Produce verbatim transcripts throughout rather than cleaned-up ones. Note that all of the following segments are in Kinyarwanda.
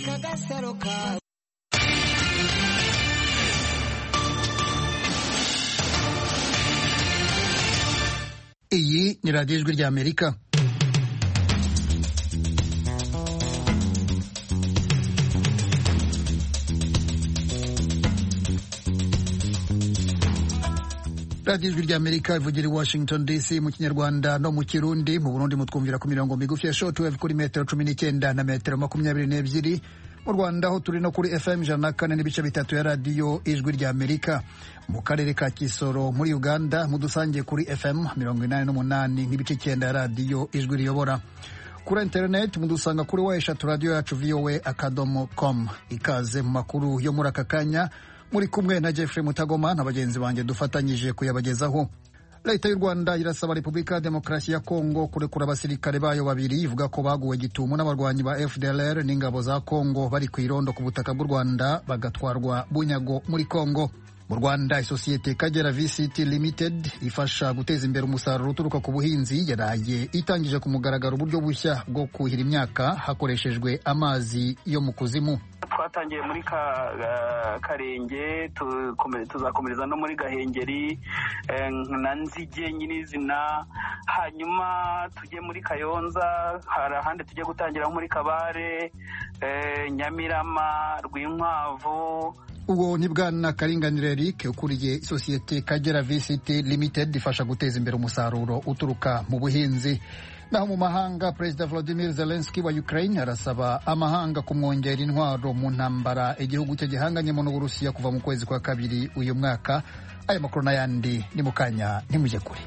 kagasaro ka Iyi ni radiyo ijwi ry'Amerika. radiyo ijwi ry'Amerika ivugira i Washington D C mu Kinyarwanda no mu Kirundi. Mu Burundi mutwumvira ku mirongo migufi ya shortwave kuri metero cumi n'icyenda na metero makumyabiri n'ebyiri. Mu Rwanda ho turi no kuri F M ijana na kane n'ibice bitatu ya radiyo ijwi ry'Amerika. Mu karere ka Kisoro muri Uganda mudusangiye kuri F M mirongo inani n'umunani n'ibice icyenda ya radiyo ijwi riyobora. Kuri internet mudusanga kuri wa eshatu radiyo yacu V O A akadomo com. Ikaze mu makuru yo muri aka kanya, muri kumwe na Jeffrey Mutagoma na bagenzi banjye dufatanyije kuyabagezaho. Leta y'u Rwanda irasaba Repubulika ya Demokarasi ya Kongo kurekura abasirikare bayo babiri, ivuga ko baguwe gitumo n'abarwanyi ba F D L R n'ingabo za Kongo bari ku irondo ku butaka bw'u Rwanda bagatwarwa bunyago muri Kongo. Mu Rwanda isosiyete Kagera V C T Limited ifasha guteza imbere umusaruro uturuka ku buhinzi yaraye itangije ku mugaragaro uburyo bushya bwo kuhira imyaka hakoreshejwe amazi yo mu kuzimu. Twatangiye muri ka, uh, Karenge, tuzakomereza no muri Gahengeri, eh, na Nzige nyirizina, hanyuma tujye muri Kayonza, hari ahandi tujye gutangira muri Kabare, eh, Nyamirama, Rwinkwavu. Uwo ni Bwana Karinganire Eric ukuriye isosiyete Kagera V C T Limited ifasha guteza imbere umusaruro uturuka mu buhinzi. Naho mu mahanga, Perezida Volodymyr Zelensky wa Ukraine arasaba amahanga kumwongera intwaro mu ntambara igihugu cye gihanganyemo n'Uburusiya kuva mu kwezi kwa kabiri uyu mwaka. Aya makuru n'ayandi ni mu kanya, ntimujye kure.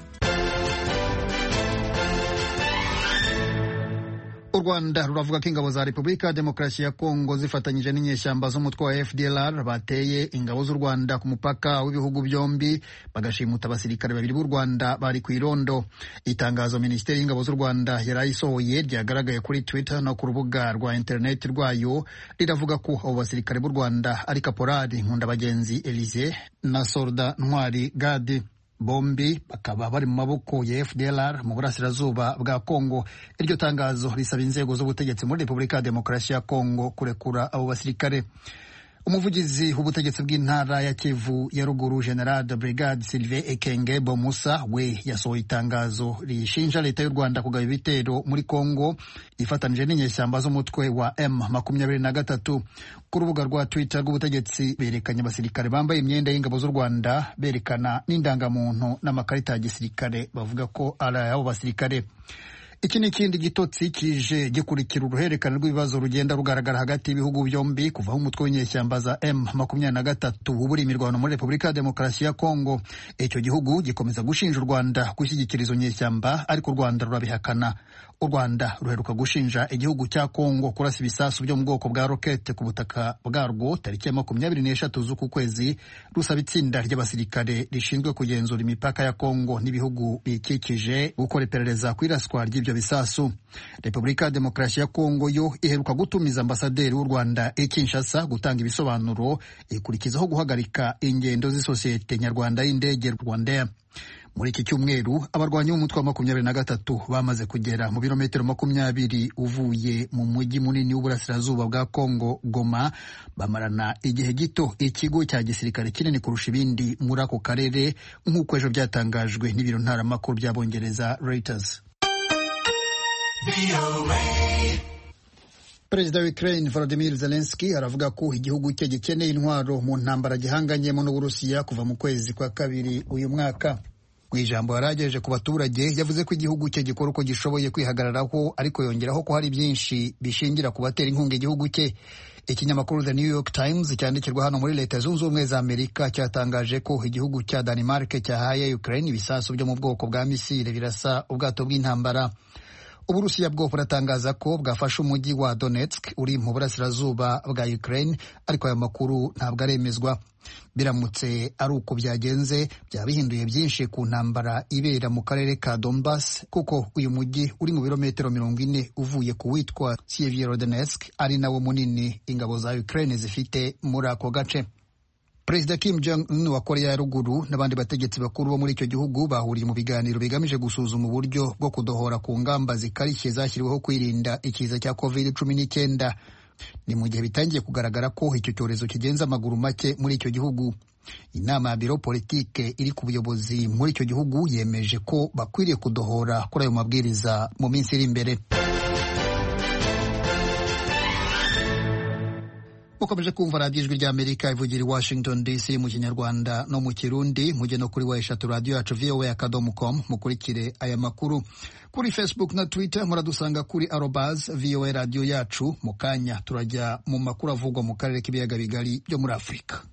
U Rwanda ruravuga ko ingabo za Repubulika ya Demokarasi ya Kongo zifatanyije n'inyeshyamba z'umutwe wa F D L R bateye ingabo z'u Rwanda ku mupaka w'ibihugu byombi bagashimuta abasirikare babiri b'u Rwanda bari ku irondo. Itangazo Minisiteri y'Ingabo z'u Rwanda yarayisohoye ryagaragaye kuri Twitter no ku rubuga rwa interineti rwayo, riravuga ko abo basirikare b'u Rwanda ari Kaporali Nkundabagenzi Elise na Soldat Ntwari Gadi. Bombi bakaba bari mu maboko ya F D L R mu burasirazuba bwa Kongo. Iryo tangazo risaba inzego z'ubutegetsi muri Repubulika ya Demokarasi ya Kongo kurekura abo basirikare. Umuvugizi w'ubutegetsi bw'intara ya Kivu ya Ruguru, General de Brigade Sylvain Ekenge Bomusa, we yasohoye itangazo rishinja leta y'u Rwanda kugaba ibitero muri Kongo ifatanije n'inyeshyamba z'umutwe wa M makumyabiri na gatatu. Ku rubuga rwa Twitter rw'ubutegetsi berekanye abasirikare bambaye imyenda y'ingabo z'u Rwanda, berekana n'indangamuntu n'amakarita ya gisirikare, bavuga ko ari abo basirikare. Iki ni ikindi gitotsi kije gikurikira uruhererekane rw'ibibazo rugenda rugaragara hagati y'ibihugu byombi kuva aho umutwe w'inyeshyamba za M makumyabiri na gatatu ubura imirwano muri Repubulika ya Demokarasi ya Kongo. Icyo gihugu gikomeza gushinja u Rwanda gushyigikira izo nyeshyamba, ariko u Rwanda rurabihakana. U Rwanda ruheruka gushinja igihugu cya Kongo kurasa ibisasu byo mu bwoko bwa rokete ku butaka bwarwo tariki ya makumyabiri n'eshatu z'uku kwezi, rusaba itsinda ry'abasirikare rishinzwe kugenzura imipaka ya Kongo n'ibihugu bikikije gukora iperereza ku iraswa ry'ibyo bisasu. Repubulika ya Demokarasi ya Kongo yo iheruka gutumiza ambasaderi w'u Rwanda i Kinshasa gutanga ibisobanuro, ikurikizaho guhagarika ingendo z'isosiyete nyarwanda y'indege Rwandair. Muri iki cyumweru abarwanyi b'umutwe wa makumyabiri na gatatu bamaze kugera mu birometero makumyabiri uvuye mu mujyi munini w'uburasirazuba bwa Kongo, Goma, bamarana igihe gito ikigo cya gisirikare kinini kurusha ibindi muri ako karere, nk'uko ejo byatangajwe n'ibiro ntaramakuru by'Abongereza Reuters. Perezida wa Ukraine Volodymyr Zelensky aravuga ko igihugu cye gikeneye intwaro mu ntambara gihanganyemo n'Uburusiya kuva mu kwezi kwa kabiri uyu mwaka. Mu ijambo yaragejeje ku baturage, yavuze ko igihugu cye gikora uko gishoboye kwihagararaho, ariko yongeraho ko hari byinshi bishingira ku batera inkunga igihugu cye. Ikinyamakuru The New York Times cyandikirwa hano muri Leta Zunze Ubumwe za Amerika cyatangaje ko igihugu cya Denmark cyahaye Ukraine ibisasu byo mu bwoko bwa misile birasa ubwato bw'intambara. Uburusiya bwo buratangaza ko bwafashe umujyi wa Donetsk uri mu burasirazuba bwa Ukraine, ariko aya makuru ntabwo aremezwa. Biramutse ari uko byagenze, byaba bihinduye byinshi ku ntambara ibera mu karere ka Donbass, kuko uyu mujyi uri mu birometero mirongo ine uvuye ku witwa Severodonetsk, ari nawo munini ingabo za Ukraine zifite muri ako gace. Perezida Kim Jong-un wa Korea ya Ruguru n'abandi bategetsi bakuru bo muri icyo gihugu bahuriye mu biganiro bigamije gusuzuma uburyo bwo kudohora ku ngamba zikarishye zashyiriweho kwirinda ikiza cya covid cumi n'icyenda. ni mu gihe bitangiye kugaragara ko icyo cyorezo kigenza amaguru make muri icyo gihugu. Inama ya biro politike iri ku buyobozi muri icyo gihugu yemeje ko bakwiriye kudohora kuri ayo mabwiriza mu minsi iri imbere. Mukomeje kumva radiyo ijwi ry'Amerika ivugira i Washington D C mu Kinyarwanda no mu Kirundi. Mujye no kuri wa eshatu radiyo yacu v o a akadomo com mukurikire aya makuru. Kuri Facebook na Twitter muradusanga kuri arobaz v o a radiyo yacu. Mu kanya turajya mu makuru avugwa mu karere k'ibiyaga bigari byo muri Afurika.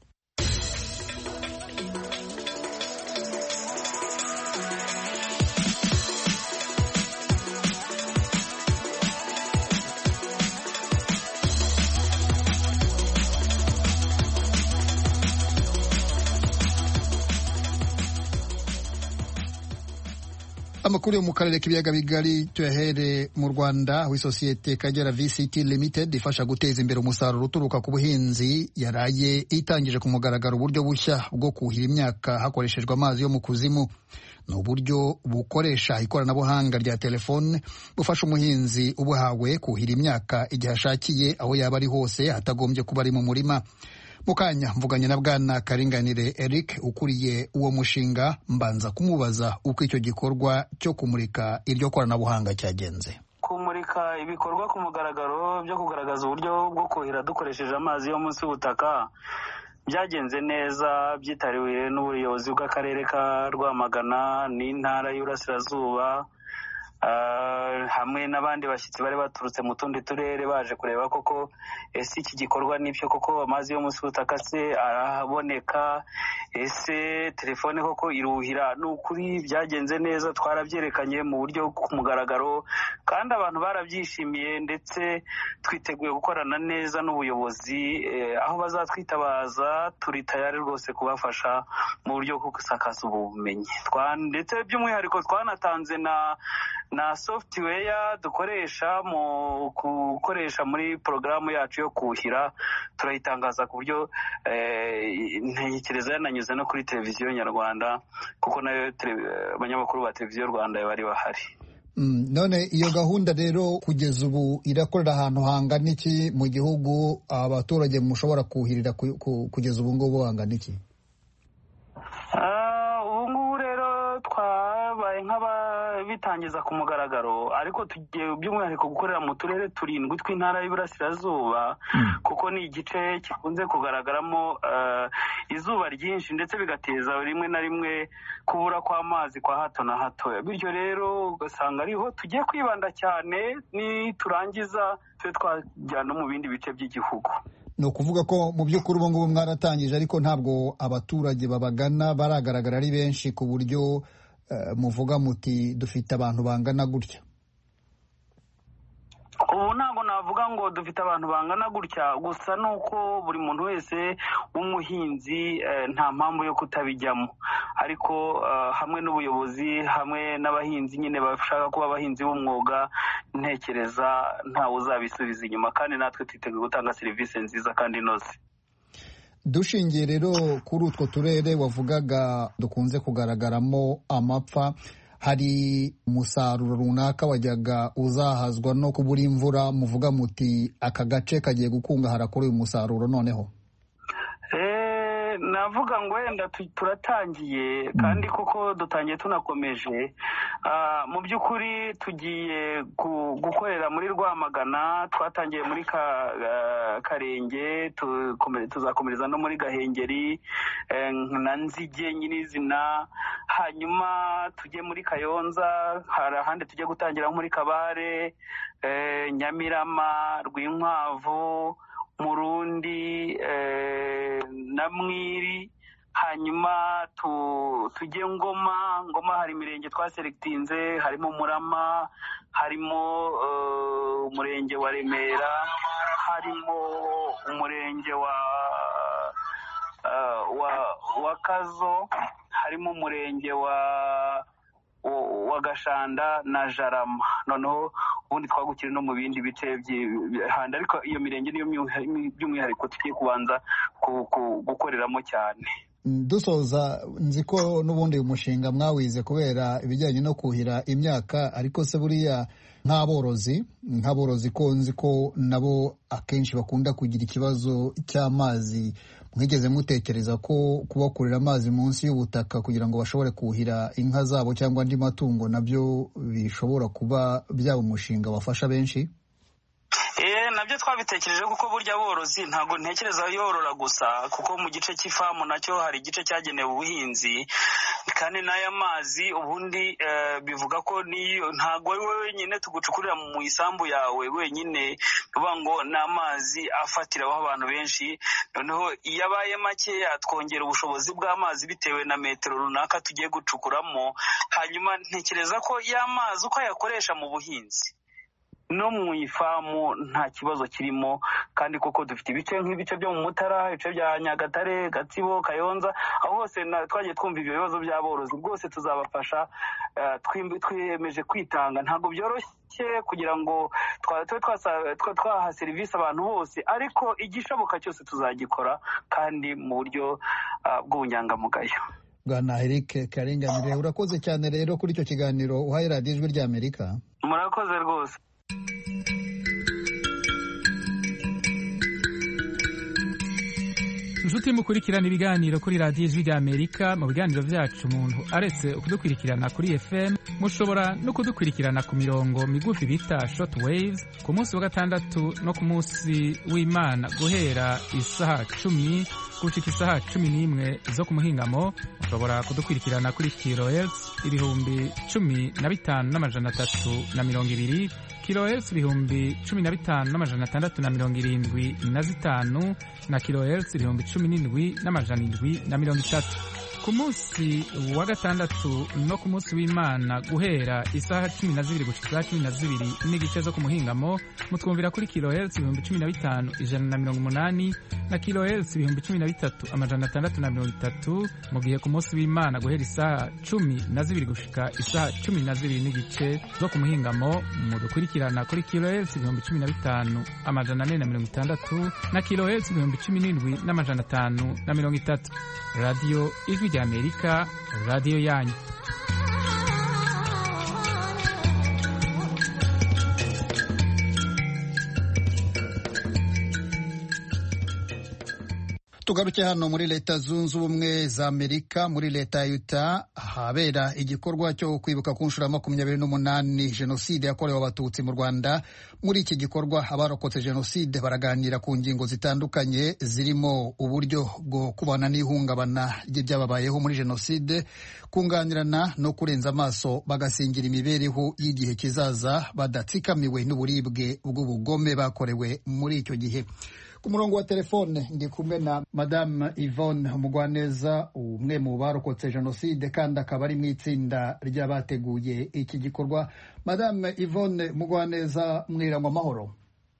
Amakuru yo mu karere k'ibiyaga bigari tuyahere mu Rwanda, aho isosiyete Kagera V C T Limited ifasha guteza imbere umusaruro uturuka ku buhinzi yaraye itangije ku mugaragaro uburyo bushya bwo kuhira imyaka hakoreshejwe amazi yo mu kuzimu. Ni uburyo bukoresha ikoranabuhanga rya telefone bufasha umuhinzi ubuhawe kuhira imyaka igihe ashakiye aho yaba ari hose hatagombye kuba ari mu murima. Mukanya mvuganye na Bwana Karinganire Eric ukuriye uwo mushinga, mbanza kumubaza uko icyo gikorwa cyo kumurika iryo koranabuhanga cyagenze. Kumurika ibikorwa ku mugaragaro byo kugaragaza uburyo bwo kuhira dukoresheje amazi yo munsi y'ubutaka byagenze neza, byitariwe n'ubuyobozi bw'akarere ka Rwamagana n'intara y'Uburasirazuba Uh, hamwe n'abandi bashyitsi bari baturutse mu tundi turere baje kureba koko ese iki gikorwa nibyo koko amazi yo munsi y'ubutaka se arahaboneka, ese telefone koko iruhira. Ni ukuri byagenze neza, twarabyerekanye mu buryo ku mugaragaro kandi abantu barabyishimiye, ndetse twiteguye gukorana neza n'ubuyobozi eh, aho bazatwitabaza turi tayari rwose kubafasha mu buryo bwo gusakaza ubumenyi. Ndetse by'umwihariko twanatanze na na software dukoresha mu gukoresha muri porogaramu yacu yo kuhira, turayitangaza ku buryo ntekereza yananyuze no kuri televiziyo nyarwanda, kuko nayo abanyamakuru ba televiziyo Rwanda bari bahari. Mm, none iyo gahunda rero kugeza ubu irakorera ahantu hangana iki mu gihugu? Abaturage mushobora kuhirira ku, ku, kugeza ubu ngubu hangana iki? ubu ngubu rero twabaye nk'ababitangiza ku mugaragaro, ariko tugiye by'umwihariko gukorera mu turere turindwi tw'intara y'Iburasirazuba, mm. kuko ni igice gikunze kugaragaramo uh, izuba ryinshi ndetse bigateza rimwe na rimwe kubura kw'amazi kwa hato na hato. Bityo rero ugasanga ariho tugiye kwibanda cyane, ni turangiza twe twajyana mu bindi bice by'igihugu. Ni ukuvuga ko mu by'ukuri ubu ngubu mwaratangije, ariko ntabwo abaturage babagana baragaragara ari benshi ku buryo uh, muvuga muti dufite abantu bangana gutya. Ubu ntabwo navuga ngo dufite abantu bangana gutya, gusa nuko buri muntu wese w'umuhinzi eh, nta mpamvu yo kutabijyamo, ariko uh, hamwe n'ubuyobozi hamwe n'abahinzi nyine bashaka kuba abahinzi b'umwuga, ntekereza ntawe uzabisubiza inyuma, kandi natwe twiteguye gutanga serivisi nziza kandi inoze. Dushingiye rero kuri utwo turere wavugaga dukunze kugaragaramo amapfa, hari umusaruro runaka wajyaga uzahazwa no kubura imvura, muvuga muti aka gace kagiye gukungahara kuri uyu musaruro noneho? Eh, navuga ngo wenda turatangiye, kandi koko dutangiye tunakomeje. Uh, mu by'ukuri tugiye gukorera muri Rwamagana, twatangiye muri ka, uh, Karenge, tuzakomereza no muri Gahengeri eh, na Nzige nyirizina, hanyuma tujye muri Kayonza, hari ahandi tujye gutangira muri Kabare, eh, Nyamirama, Rwinkwavu, Murundi eh, na Mwiri, hanyuma tu, tujye Ngoma. Ngoma hari imirenge twaselectinze, harimo Murama, harimo uh, umurenge wa Remera, harimo umurenge wa uh, wa wa Kazo, harimo umurenge wa wa Gashanda na Jarama. Noneho ubundi twagukira no mu bindi bice by'ahandi, ariko iyo mirenge niyo by'umwihariko tugiye kubanza gukoreramo cyane. dusoza nzi ko n'ubundi uyu mushinga mwawize kubera ibijyanye no kuhira imyaka, ariko se buriya nk'aborozi nk'aborozi ko nzi ko nabo akenshi bakunda kugira ikibazo cy'amazi, mwigeze mutekereza ko kubakurira amazi munsi y'ubutaka kugira ngo bashobore kuhira inka zabo cyangwa andi matungo nabyo bishobora kuba byaba umushinga wafasha benshi? Eh nabyo twabitekereje kuko burya aborozi ntago ntekereza yorora gusa, kuko mu gice cy'ifamu nacyo hari igice cyagenewe ubuhinzi, kandi n'aya mazi ubundi uh, bivuga ko niyo ntago ari wowe wenyine tugucukurira mu isambu yawe wenyine, uvuga ngo n'amazi afatiraho abantu benshi, noneho iyo abaye make twongera ubushobozi bw'amazi bitewe na metero runaka tugiye gucukuramo. Hanyuma ntekereza ko y'amazi uko ayakoresha mu buhinzi no mu ifamu nta kibazo kirimo, kandi koko dufite ibice nk'ibice byo mu Mutara, ibice bya Nyagatare, Gatsibo, Kayonza, aho hose twagiye twumva ibyo bibazo by'aborozi. Rwose tuzabafasha, twiyemeje kwitanga. Ntabwo byoroshye kugira ngo tube twaha serivisi abantu bose, ariko igishoboka cyose tuzagikora kandi mu buryo bw'ubunyangamugayo. Bwana Eric Karinganire, urakoze cyane rero kuri icyo kiganiro uhaye radiyo Ijwi ry'Amerika. Murakoze rwose. Inshuti mukurikirana ibiganiro kuri radiyo Ijwi ry'Amerika, mu biganiro byacu umuntu aretse kudukurikirana kuri F M, mushobora no kudukurikirana ku mirongo migufi bita short waves ku munsi wa gatandatu no ku munsi w'Imana guhera isaha cumi gushika isaha cumi n'imwe zo ku muhingamo. Mushobora kudukurikirana kuri kilohertz ibihumbi cumi na bitanu n'amajana atatu na mirongo ibiri, kilohertz ibihumbi cumi na bitanu n'amajana atandatu na mirongo irindwi na zitanu, na kilohertz ibihumbi cumi n'indwi n'amajana indwi na mirongo itatu. Ku munsi wa gatandatu no ku munsi w'Imana guhera isaha cumi na zibiri gushika isaha cumi na zibiri n'igice zo ku muhingamo, mutwumvira kuri kilohertz ibihumbi cumi na bitanu ijana na mirongo umunani, na kilohertz ibihumbi cumi na bitatu amajana atandatu na mirongo itatu. Mu gihe ku munsi w'Imana guhera isaha cumi na zibiri gushika isaha cumi na zibiri n'igice zo ku muhingamo, mudukurikirana kuri kilohertz ibihumbi cumi na bitanu amajana ane na mirongo itandatu, na kilohertz ibihumbi cumi n'indwi n'amajana atanu na mirongo itatu. Radio Ijwi ry'Amerika, radio yanyu. Tugaruke hano muri Leta Zunze Ubumwe za Amerika, muri leta ya Utah habera igikorwa cyo kwibuka ku nshuro makumyabiri n'umunani jenoside yakorewe abatutsi mu Rwanda. Muri iki gikorwa abarokotse jenoside baraganira ku ngingo zitandukanye zirimo uburyo bwo kubana n'ihungabana ry'ibyababayeho muri jenoside, kunganirana no kurenza amaso bagasingira imibereho y'igihe kizaza badatsikamiwe n'uburibwe bw'ubugome bakorewe muri icyo gihe. Ku murongo wa telefone ndi kumwe na Madame Yvonne Mugwaneza, umwe mu barokotse jenoside kandi akaba ari mu itsinda ry'abateguye iki gikorwa. Madame Yvonne Mugwaneza, mwirangwa amahoro.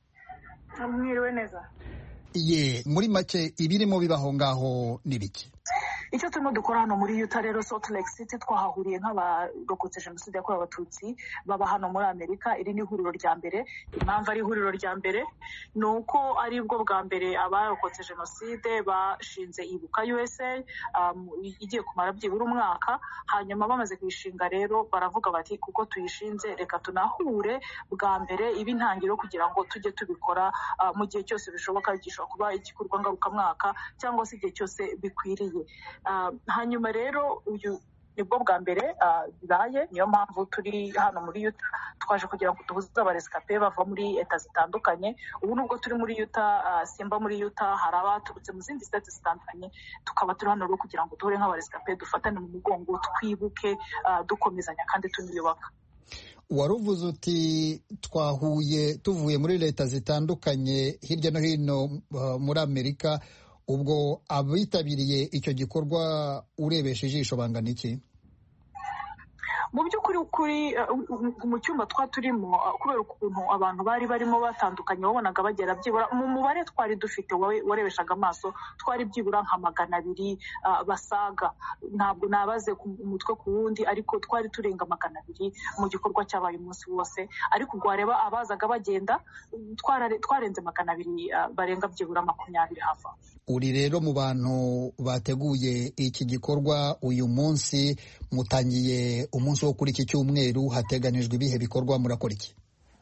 Mwiriwe neza. Ye, muri make ibirimo bibaho ngaho ni biki? Icyo turimo dukora hano muri Utah rero Salt Lake City, twahahuriye nk'abarokotse jenoside yakorewe abatutsi baba hano muri Amerika. Iri ni ihuriro rya mbere. Impamvu ari ihuriro rya mbere ni uko ari bwo bwa mbere abarokotse jenoside bashinze Ibuka U S A, um, igiye kumara byibura umwaka. Hanyuma bamaze kuyishinga rero baravuga bati kuko tuyishinze reka tunahure bwa mbere ibi ntangiro kugira ngo tujye tubikora uh, mu gihe cyose bishoboka, gishobora kuba igikorwa ngarukamwaka cyangwa se igihe cyose bikwiriye. Uh, hanyuma rero uyu nibwo bwa mbere bibaye, uh, niyo mpamvu turi hano muri Utah twaje kugira ngo duhuze abaresikape bava muri leta zitandukanye. Ubu nubwo turi muri Utah, uh, simba muri Utah hari abaturutse mu zindi state zitandukanye, tukaba turi hano rero kugira ngo duhure nk'abaresikape dufatane mu mugongo, twibuke, uh, dukomezanya kandi tuniyubaka. Waruvuze uti twahuye tuvuye muri leta zitandukanye hirya no hino uh, muri Amerika. Ubwo abitabiriye icyo gikorwa urebesha ijisho bangana iki? mu by'ukuri kuri mu cyumba twa turimo kubera ukuntu abantu bari barimo batandukanye wabonaga bagera byibura mu mubare twari dufite warebeshaga amaso twari byibura nka magana abiri basaga ntabwo nabaze ku mutwe ku wundi ariko twari turenga magana abiri mu gikorwa cyabaye umunsi wose ariko ubwo wareba abazaga bagenda twarenze magana abiri barenga byibura makumyabiri hafa. Uri rero mu bantu bateguye iki gikorwa uyu munsi, mutangiye umunsi wo kuri iki cyumweru, hateganijwe ibihe bikorwa, murakora iki?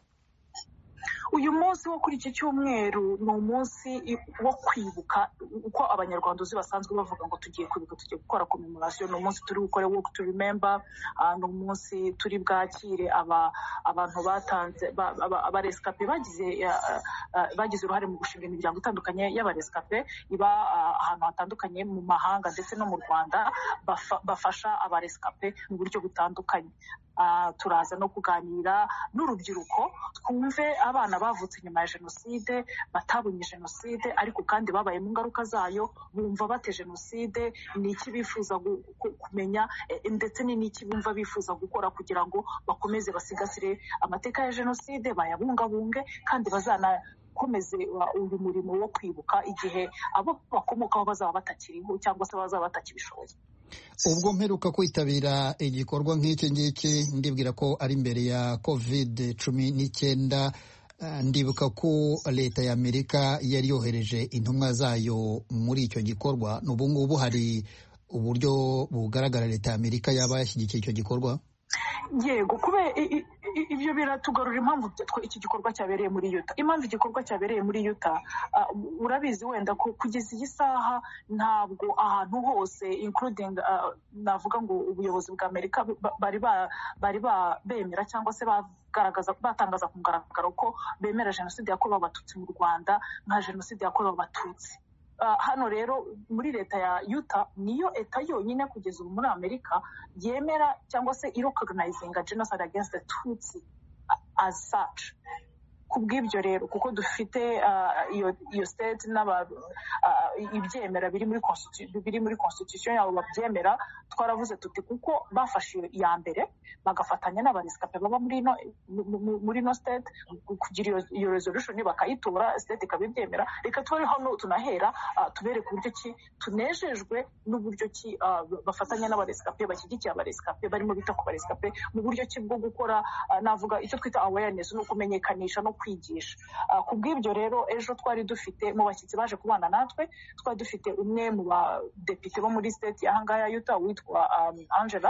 Uyu munsi wo kuri iki cyumweru ni umunsi wo kwibuka uko abanyarwanda uzi basanzwe bavuga ngo tugiye kwibuka, tugiye gukora commemoration. Ni umunsi turi gukora walk to remember, ni umunsi turi bwakire aba abantu batanze abarescape bagize bagize uruhare mu gushinga imiryango itandukanye y'abarescape iba ahantu hatandukanye mu mahanga ndetse no mu Rwanda bafasha abarescape mu buryo butandukanye. Uh, turaza no kuganira n'urubyiruko twumve abana bavutse nyuma ya jenoside batabonye jenoside ariko kandi babaye mu ngaruka zayo, bumva bate jenoside, ni iki bifuza kumenya ndetse ni niki bumva bifuza gukora kugira ngo bakomeze basigasire amateka ya jenoside, bayabungabunge kandi bazana komeze uyu murimo wo kwibuka igihe abo bakomokaho bazaba batakiriho cyangwa se bazaba batakibishoboye. Ubwo mperuka kwitabira igikorwa nk'iki ngiki ndibwira ko ari imbere ya covid cumi n'icyenda, ndibuka ko leta ya Amerika yari yohereje intumwa zayo muri icyo gikorwa. N'ubu ngubu hari uburyo bugaragara leta ya Amerika yaba yashyigikiye icyo gikorwa? Yego, kubera ibyo biratugarura impamvu iki gikorwa cyabereye muri Utah. Impamvu igikorwa cyabereye muri Utah, uh, urabizi wenda ko kugeza iyi saha ntabwo ahantu hose including uh, navuga ngo ubuyobozi bwa Amerika bari bari bemera cyangwa se bagaragaza batangaza ku mugaragaro ko bemera jenoside yakorewe abatutsi mu Rwanda nka jenoside yakorewe abatutsi. Uh, hano rero muri leta ya Utah niyo eta yonyine kugeza ubu muri Amerika yemera cyangwa se irecognizing genocide against the Tutsi as such. Kubw'ibyo rero kuko dufite iyo uh, iyo state n'aba uh, ibyemera biri muri constitution biri muri constitution yabo babyemera, twaravuze tuti kuko bafashe ya mbere bagafatanya n'abarescape baba muri no muri no state kugira iyo resolution bakayitora state ikabibyemera, reka twari hano tunahera uh, tubere ku buryo ki tunejejwe n'uburyo ki uh, bafatanya n'abarescape bashyigikiye abarescape barimo bita ku barescape mu buryo ki bwo gukora uh, navuga icyo twita awareness no kumenyekanisha no kwigisha. Uh, kubw'ibyo rero ejo twari dufite mu bashyitsi baje kubana natwe, twari dufite umwe mu badepite bo muri state y'ahangaya Utah witwa um, Angela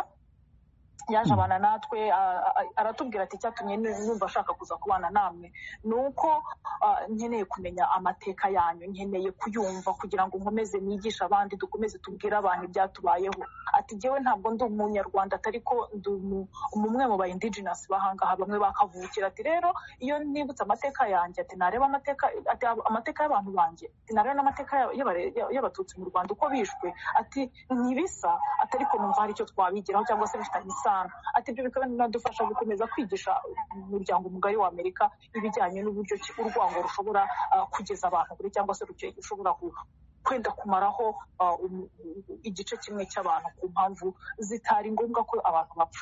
yaje abana natwe aratubwira ati cyatumye numva ashaka kuza kubana namwe nuko nkeneye kumenya amateka yanyu, nkeneye kuyumva kugira ngo nkomeze nigisha abandi, dukomeze tubwire abantu ibyatubayeho. Ati jewe ntabwo ndi umunyarwanda atari ko ndi umwe mu ba indigenous bahangaha bamwe bakavukira. Ati rero iyo nibutse amateka yanjye ati nareba amateka ati amateka y'abantu banjye ati nareba n'amateka y'abatutsi mu Rwanda uko bishwe, ati ntibisa atari ko numva hari icyo twabigiraho cyangwa se bifitanye isano. Ati ibyo bikaba binadufasha gukomeza kwigisha umuryango mugari wa Amerika ibijyanye n'uburyo ki urwango rushobora uh, kugeza abantu kuri cyangwa se rushobora kwenda kumaraho uh, um, igice kimwe cy'abantu ku mpamvu zitari ngombwa ko abantu bapfa.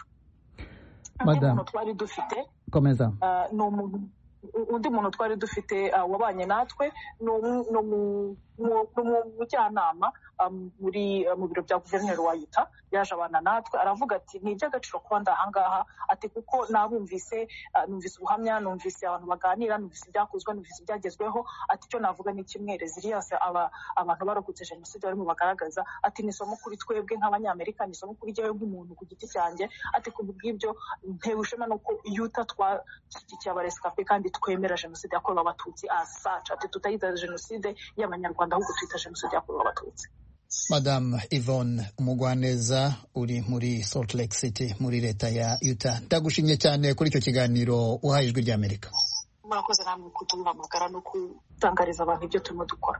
Madam twari dufite komeza uh, no umuntu undi muntu twari dufite uh, wabanye natwe no no mujyanama muri mu biro bya guverineri wa Utah yaje abana natwe aravuga ati ni iby'agaciro kuba ndahangaha ati kuko nabumvise numvise ubuhamya, numvise abantu baganira, numvise ibyakozwe, numvise ibyagezweho. Ati cyo navuga ni kimwe resilience aba abantu barokotse jenoside barimo bagaragaza. Ati ni somo kuri twebwe nk'abanyamerika, ni somo kuri jyewe nk'umuntu ku giti cyanjye. Ati kubw'ibyo ntewe ishema nuko Utah twashyigikiye abarescape kandi twemera jenoside yakorewe abatutsi as such. Ati tutayita jenoside y'abanyarwanda ahubwo twita jenoside yakorewe abatutsi. Madam Yvonne Umugwaneza uri muri Salt Lake City muri leta ya Utah, ndagushimye cyane kuri icyo kiganiro uhaye Ijwi ry'Amerika. Murakoze namwe kuduhamagara no kutangariza abantu ibyo turimo dukora.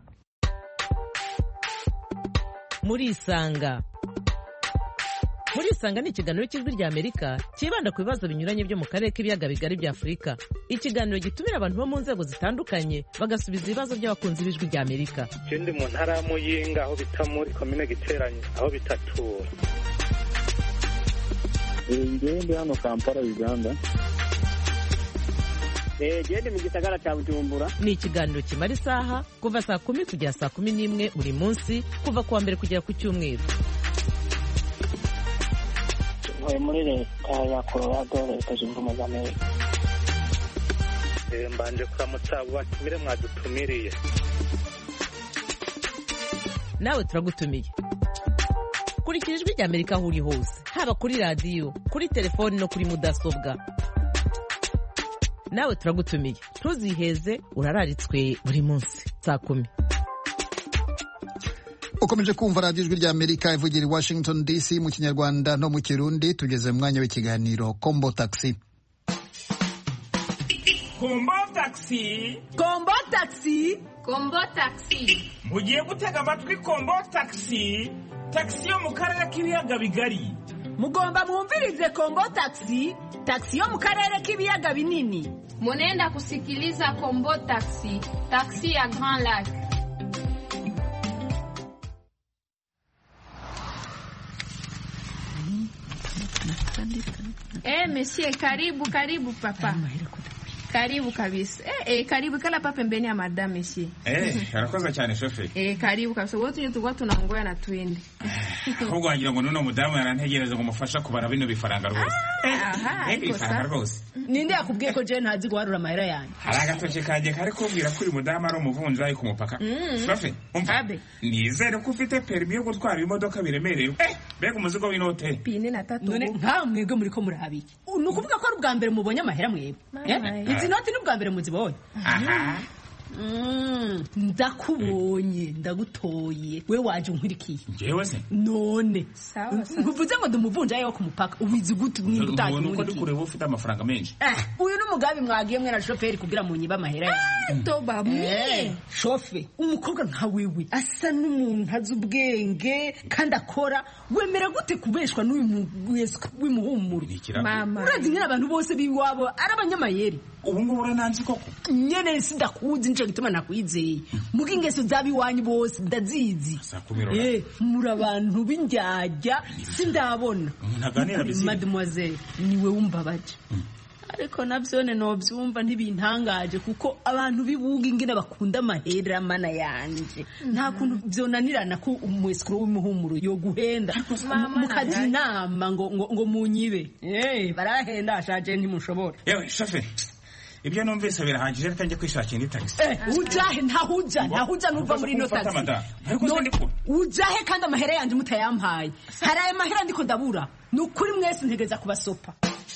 Muri Isanga Muri Isanga ni ikiganiro cy'Ijwi ry'Amerika kibanda ku bibazo binyuranye byo mu karere k'ibiyaga bigari bya Afurika. Ikiganiro gitumira abantu bo mu nzego zitandukanye bagasubiza ibibazo by'abakunzi b'Ijwi ry'Amerika. Ikindi mu ntara ya Muyinga aho bita muri komine Giteranyi aho bitatura. Njyewe ndi hano Kampala Uganda. Gende mu gisagara cya Bujumbura. Ni ikiganiro kimara isaha kuva saa kumi kugera saa kumi n'imwe buri munsi kuva kuwa mbere kugera ku cyumweru. Tuvuye muri leta ya Colorado, leta zunze ubumwe za Amerika. Mbanje kuramutsa batumire mwadutumiriye. Nawe turagutumiye. Kurikira ijwi rya Amerika aho uri hose, haba kuri radiyo, kuri telefoni no kuri mudasobwa. Nawe turagutumiye. Ntuziheze, urararitswe buri munsi saa kumi. Ukomeje kumva radiyo ijwi rya Amerika ivugira i Washington D C mu Kinyarwanda no mu Kirundi. Tugeze mu mwanya w'ikiganiro Kombo Taxi. Kombo Taxi. Kombo Taxi. Kombo Taxi. Mugiye gutega amatwi Kombo Taxi. Taxi yo mu karere k'ibiyaga bigari. Mugomba mwumvirize Kombo Taxi. Taxi yo mu karere k'ibiyaga binini. Munenda kusikiliza Kombo Taxi. Taxi ya Grand Lac. Eh, monsieur, karibu, karibu papa. Karibu kabisa. Eh, eh, karibu kala pa pembeni ya madam monsieur. Eh, arakoza cyane shofe. Eh, karibu kabisa. Wote nyo tugwa tunangoya na twende. Ahubwo wagira ngo nuno mudamu yarantegereza ngo mufasha kubara bino bifaranga rwose. Aha, eh, bifaranga rwose. Ninde yakubwiye ko je ntazi guharura amahera yanjye? Hari agatoke kanje kari kubwira ko uri mudamu ari umuvunjayi ku mupaka. Shofe, umva. Nizere ko ufite permis yo gutwara imodoka biremereye. Eh, bega umuzigo w'inote. Pine na tatu. None nta mwebwe muri ko murahabiki. Nukuvuga ko ari ubwa mbere mubonye amahera mwebwe. Eh? Izi noti n'ubwa mbere muzibonye. Aha. Mm, ndakubonye ndagutoye we waje unkurikiye jewe se none sawa sawa nguvuze ngo ndumuvunja yo ku mupaka ubizi gute mwibutaye nuko ndikureba ufite amafaranga menshi eh uyu n'umugabi mwagiye mwe na chauffeur kugira mu nyiba amahera yanyu toba mwe chauffeur umukobwa nka wewe asa n'umuntu azi ubwenge kandi akora wemera gute kubeshwa n'uyu w'imuhumuro mama urazi nyine abantu bose biwabo arabanyamayeri ubu ngubu urananzi koko nyene sindakuzi nje gituma nakwizeye muga ingeso zabiwanyu bose ndazizi eh muri abantu b'indyajya sindabona ntaganira bizi mademoiselle niwe wumbabaje ariko navyone no byumva ntibintangaje kuko abantu bibuga ingene bakunda amahera mana yanje nta kuntu byonanirana ko umwesikro w'umuhumuro yo guhenda mukazi inama ngo ngo munyibe eh barahenda ashaje ntimushobora yewe chauffeur ibyo numvise birahagije reka njye kwishakira indi taxi eh ujahe ntahuja ntahuja nuva muri no taxi no ujahe kandi amahera yanje mutayampaye haraye amahera ndiko ndabura nukuri mwese ntegeza kubasopa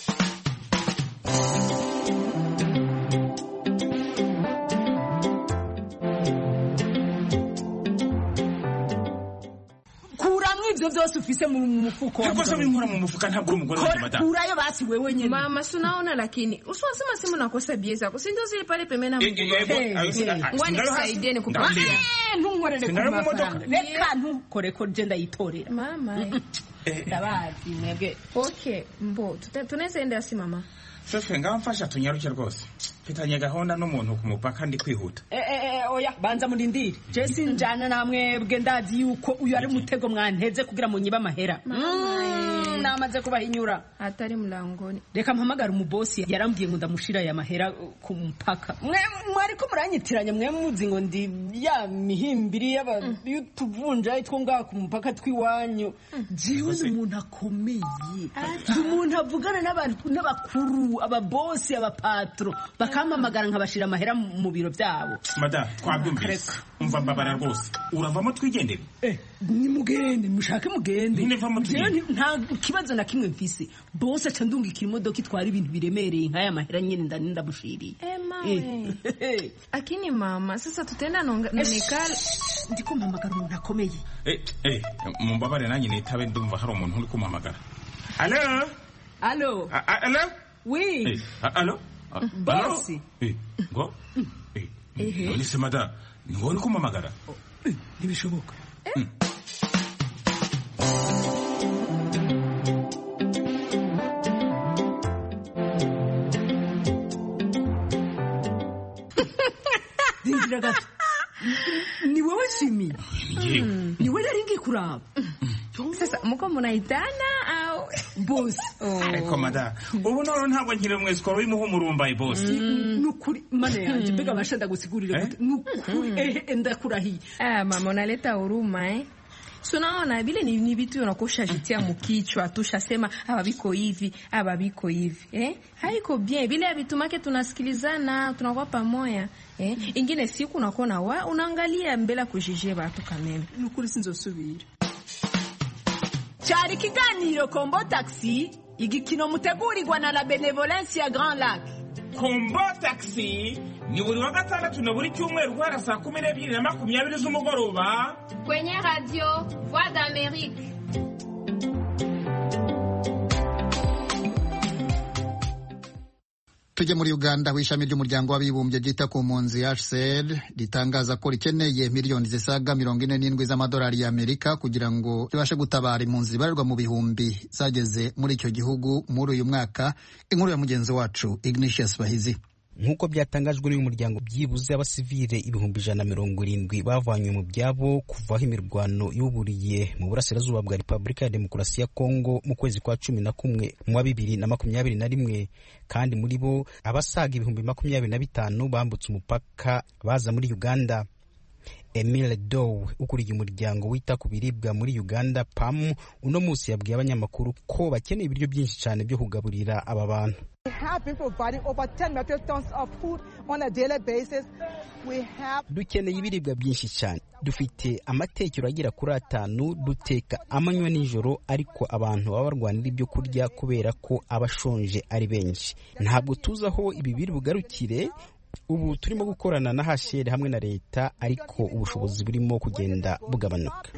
ivyo vyose ufise mu mufuko wa mama. Nkora mu mufuka ntabwo umugore wa madam. Kurayo basi wewe nyene. Mama sunaona lakini usiwasema simu nakosa bieza. Kusindio zile pale pembeni na mgongo. Ngwani kusaidieni kupatia. Eh, ntunkorere ku mafaranga. Reka ntukore ko je ndayitorera. Mama. Ndabazi mwebwe. Okay, mbo tunaweza enda si mama. Shefe ngamfasha tunyaruke rwose. Mfitanye gahunda n'umuntu ku mupaka ndi kwihuta. Eh eh oya banza murindire. Je sinjana namwe bwe ndazi yuko uyu ari mutego mwanteze kugira mu nyiba amahera. Mm, namaze kubahinyura atari mlangoni. Reka mpamagara umubosi yarambwiye ngo ndamushira ya mahera ku mupaka. Mwe mwari ko muranyitiranya mwe muzi ngo ndi ya mihimbiri y'aba y'utuvunja itwo ngaha ku mupaka twiwanyu. Jiwe umuntu akomeye. Umuntu avugana n'abantu n'abakuru ababosi abapatro bakampamagara nkabashira amahera mu biro byabo. Madam twabyumvise umva mbabara rwose uravamo twigendere. Eh ni mugende mushake mugende nivamo tugende nta kibazo na kimwe mfise bose aca ndungikira imodoka itwara ibintu biremereye nkaya mahera nyene ndani ndabushiriye. Eh mama akini mama sasa tutenda nonekala ndiko mpamagara umuntu akomeye. Eh eh mumbabare nanjye nitabe ndumva hari umuntu uri kumpamagara. Allo allo allo oui eh allo bosi eh ngo eh eh ni semada ni ngoni kumamagara ntibishoboka eh dingira gato ni wewe Shimi ni wewe nari ngikuraba sasa mko mnaitana au boss. Ariko mada ubu noro ntabwo nkire mu escort w'imuhumurumbaye boss. Nukuri mane yanjye mbega bashanda gusigurira gute nukuri eh ndakurahiye. Ah mama unaleta huruma eh. Sunaona vile ni, ni vitu unakoshajitia mkichwa tushasema hapa biko hivi hapa biko hivi eh, haiko bien vile vitu make tunasikilizana tunakuwa pamoja eh, ingine siku unakuwa wa unaangalia mbele kujije watu kameme nukuri sinzosubira. Cyari kiganiro Kombo Taxi igikino mutegurirwa na la Benevolence ya Grand Lac. Kombo Taxi ni buri wa gatandatu na buri cyumweru guhera saa kumi n'ebyiri na makumyabiri z'umugoroba kwenye radio Voix d'Amérique. Tujye muri Uganda aho ishami ry'umuryango w'abibumbye ryita ku mpunzi H C R ritangaza ko rikeneye miliyoni zisaga mirongo ine n'indwi z'amadolari y'Amerika kugira ngo ribashe gutabara impunzi zibarirwa mu bihumbi zageze muri icyo gihugu muri uyu mwaka. Inkuru ya mugenzi wacu Ignatius Bahizi. Nk'uko byatangajwe n'uyu muryango, byibuze abasivile ibihumbi ijana na mirongo irindwi bavanywe mu byabo kuvaho imirwano yuburiye mu burasirazuba bwa Repubulika ya Demokarasi ya Kongo mu kwezi kwa cumi na kumwe mu wa bibiri na makumyabiri na rimwe, kandi muri bo abasaga ibihumbi makumyabiri na bitanu bambutse umupaka baza muri Uganda. Emile Dow ukuriye umuryango wita ku biribwa muri Uganda P A M uno munsi yabwiye abanyamakuru ko bakeneye ibiryo byinshi cyane byo kugaburira aba bantu. Dukeneye ibiribwa byinshi cyane, dufite amatekero agera kuri atanu, duteka amanywa nijoro, ariko abantu baba barwanira ibyo kurya kubera ko abashonje ari benshi. Ntabwo tuzi aho ibi biri bugarukire. Ubu turimo gukorana na H C R hamwe na leta, ariko ubushobozi burimo kugenda bugabanuka.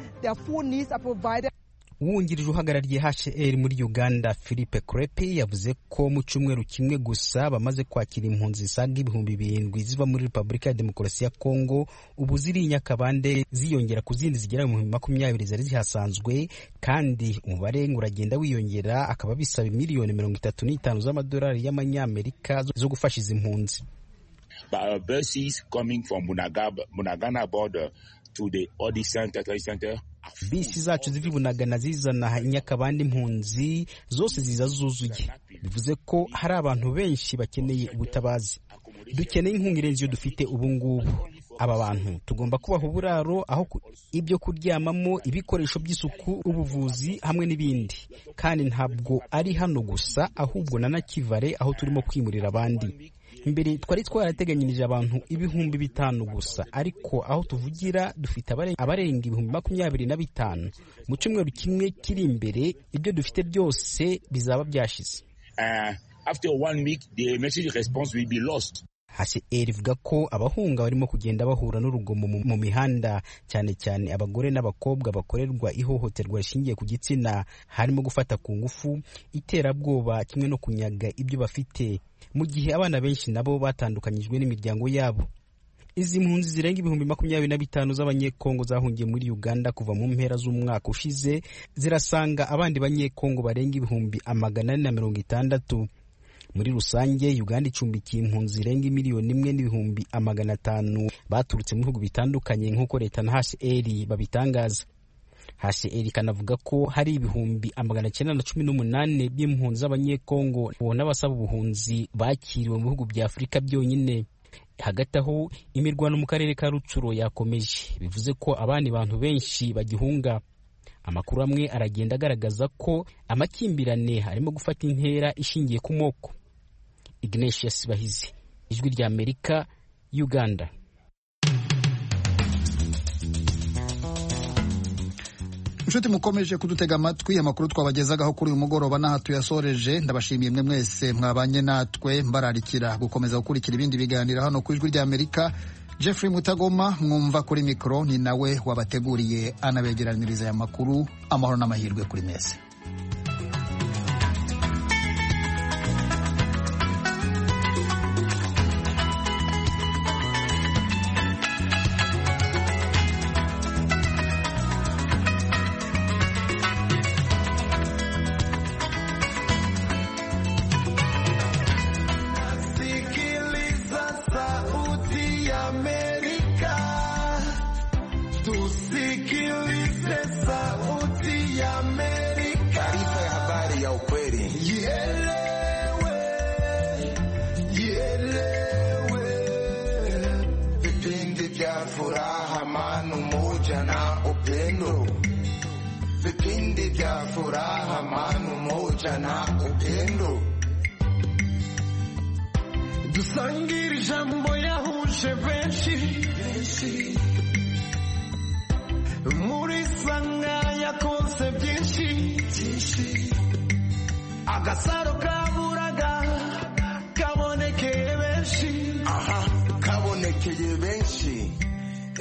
Uwungirije uhagarariye H C R muri Uganda Philippe Crepe yavuze ko mu cyumweru kimwe gusa bamaze kwakira impunzi zisaga ibihumbi birindwi ziva muri Repubulika ya Demokarasi ya Kongo, ubu ziri Nyakabande ziyongera ku zindi zigera mu makumyabiri zari zihasanzwe, kandi umubare uragenda wiyongera, akaba bisaba miliyoni mirongo itatu n'itanu z'amadolari y'amanyamerika zo gufasha izi impunzi. By buses coming from Bunagana, Bunagana border to the Odi Center, Center. Bisi zacu zivi Bunagana zizana Nyakabande impunzi zose ziza zuzuye. Bivuze ko hari abantu benshi bakeneye ubutabazi. Dukeneye inkunga irenze iyo dufite ubu ngubu. Aba bantu tugomba kubaha uburaro, aho ibyo kuryamamo, ibikoresho by'isuku, ubuvuzi hamwe n'ibindi. Kandi ntabwo ari hano gusa, ahubwo na Nakivale aho turimo kwimurira abandi. Imbere twari twarateganyirije abantu ibihumbi bitanu gusa, ariko aho tuvugira dufite abarenga ibihumbi makumyabiri na bitanu. Mu cyumweru kimwe kiri imbere ibyo dufite byose bizaba byashize. Uh, after one week the message response will be lost. H C R ivuga ko abahunga barimo kugenda bahura n'urugomo mu mihanda, cyane cyane abagore n'abakobwa bakorerwa ihohoterwa rishingiye ku gitsina, harimo gufata ku ngufu, iterabwoba kimwe no kunyaga ibyo bafite, mu gihe abana benshi nabo batandukanyijwe n'imiryango yabo. Izi mpunzi zirenga ibihumbi makumyabiri na bitanu z'abanyekongo zahungiye muri Uganda kuva mu mpera z'umwaka ushize, zirasanga abandi banyekongo barenga ibihumbi amagana ane na mirongo itandatu. Muri rusange Uganda icumbikiye impunzi zirenga miliyoni imwe n'ibihumbi amagana atanu baturutse mu bihugu bitandukanye nk'uko leta na H C R babitangaza. H C R kanavuga ko hari ibihumbi amagana cyenda na cumi n'umunani by'impunzi z'abanyekongo n'abasaba ubuhunzi bakiriwe mu bihugu bya Afurika byonyine. Hagati aho imirwano mu karere ka Rutshuro yakomeje, bivuze ko abandi bantu benshi bagihunga. Amakuru amwe aragenda agaragaza ko amakimbirane harimo gufata intera ishingiye ku moko. Ignatius Bahizi, Ijwi rya Amerika, Uganda. Inshuti mukomeje kudutega amatwi, amakuru twabagezagaho kuri uyu mugoroba n'aha tuyasoreje. Ndabashimiye mwe mwese mwabanye natwe, mbararikira gukomeza gukurikira ibindi biganiro hano ku Ijwi rya Amerika. Jeffrey Mutagoma mwumva kuri mikro, ni nawe wabateguriye anabegeraniriza aya makuru. Amahoro n'amahirwe kuri mwese. Tusikilize sauti ya Amerika. furaha, amani, umoja na upendo. Vipindi vya furaha, amani, umoja na upendo. Dusangire ijambo yahuje benshi, muri sanga yakoze byinshi, agasaro kabura